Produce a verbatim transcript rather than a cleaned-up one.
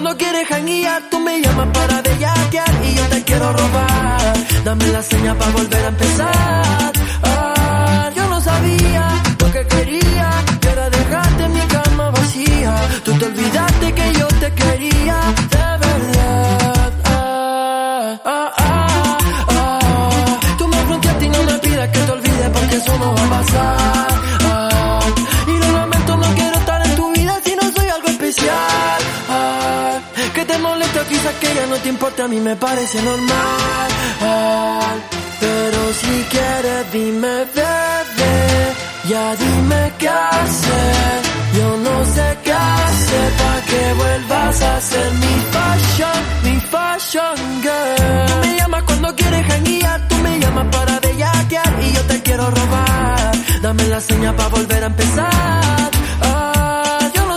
cuando quieres janguear, tú me llamas para bellaquear y yo te quiero robar. Dame la seña para volver a empezar. Ah, yo no sabía lo que quería, que era dejarte en mi cama vacía. Tú te olvidaste que yo te quería de verdad. Ah, ah, ah, ah. Tú me fronteaste y no me pidas que te olvides porque eso no va a pasar. Ah, y lo lamento, no quiero estar en tu vida si no soy algo especial. Ah, que te molesta quizás que ya no te importe, a mí me parece normal. Ah, pero si quieres dime, bebé, ya dime qué hacer. Yo no sé qué hacer pa' que vuelvas a ser mi fashion, mi fashion girl. Tú me llamas cuando quieres janguear, tú me llamas para bellaquear y yo te quiero robar. Dame la seña pa' volver a empezar.